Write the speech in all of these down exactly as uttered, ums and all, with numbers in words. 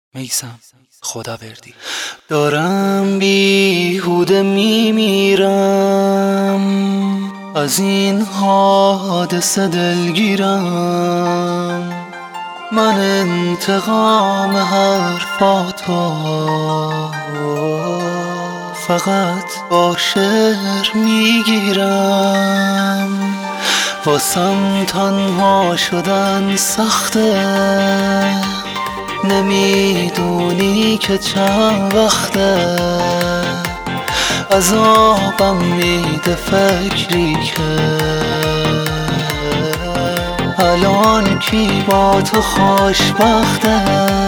میثم خداوردی. دارم بیهوده میمیرم، از این حادثه دلگیرم. من انتقام حرفاتو فقط با شعر میگیرم. واسم تنها شدن سخته، نمیدونی که چند وقته عذابم میده فکری که الان کی با تو خوشبخته.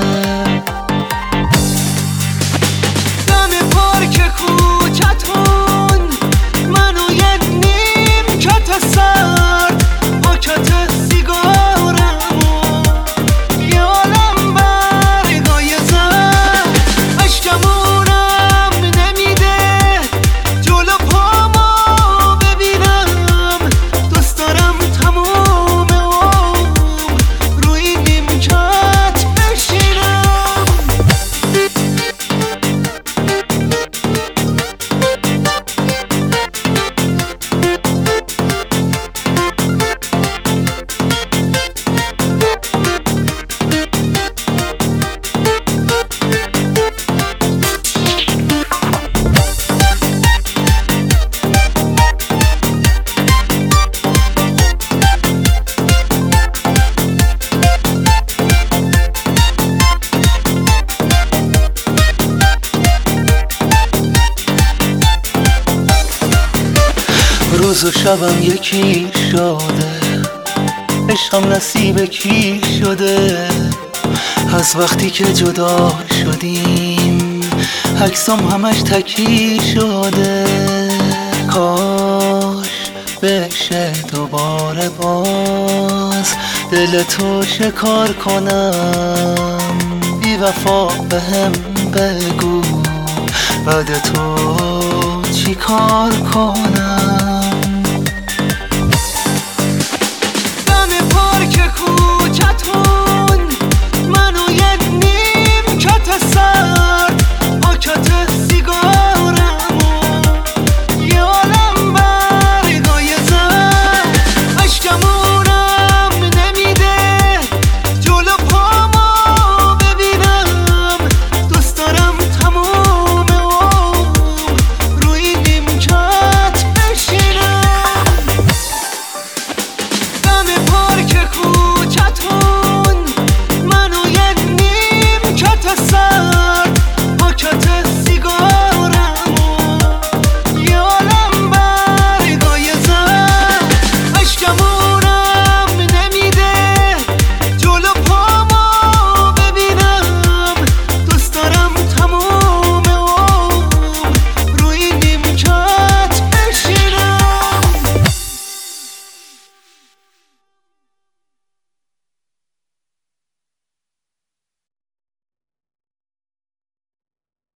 دم پارک کوچتون منو یه نیم کت سرد پاکت سیگارمو یه عالم برگای زد اشکمونم نمیده جلو پامو ببینم. دوست دارم تموم عمر روی نیمکت بشینم. روز و شبم یکی شده، عشقم نصیب کی شده. از وقتی که جدا شدیم عکسام همش تکی شده. کاش بشه دوباره باز دل تو شکار کنم. بی وفا بهم بگو بعد تو چی کار کنم.